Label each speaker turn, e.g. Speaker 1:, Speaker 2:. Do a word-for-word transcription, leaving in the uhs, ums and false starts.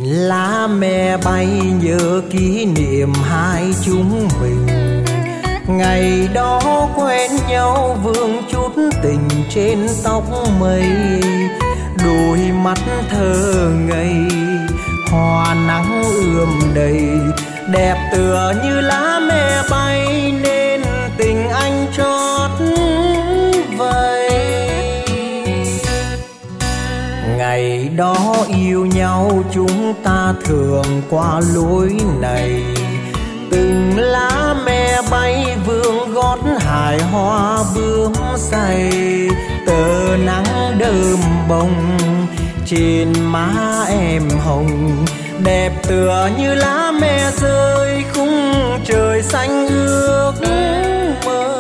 Speaker 1: Lá me bay nhớ kỷ niệm hai chúng mình, ngày đó quen nhau vương chút tình trên tóc mây. Đôi mắt thơ ngây hoa nắng ươm đầy, đẹp tựa như lá me bay nên tình anh trót vây. Ngày đó yêu nhau chúng ta thường qua lối này, từng lá me bay vương gót hài hoa bướm say. Tờ nắng đơm bông trên má em hồng, đẹp tựa như lá me rơi khung trời xanh ước mơ.